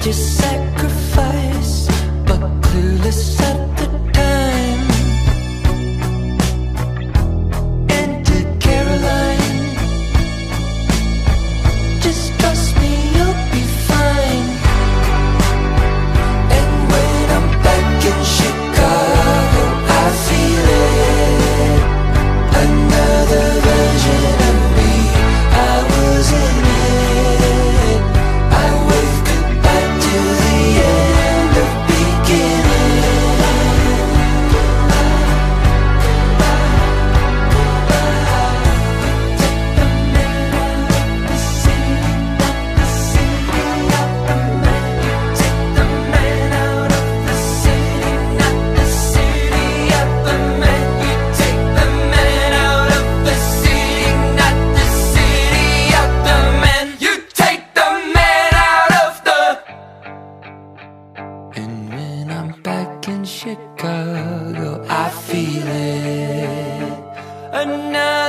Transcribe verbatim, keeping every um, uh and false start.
just sacrifice, but clueless at the time. Enter Caroline, just trust me, you'll be fine. And when I'm back in Chicago, I feel it. Another version of me, I was in it. I wave goodbye to the end of beginning. Take the man out of the city, not the city out the man. Take the man out of the city, not the city out the man. You take the man out of the city, not the city out the man. You take the man out of the. And when I'm back in Chicago, I feel it. Another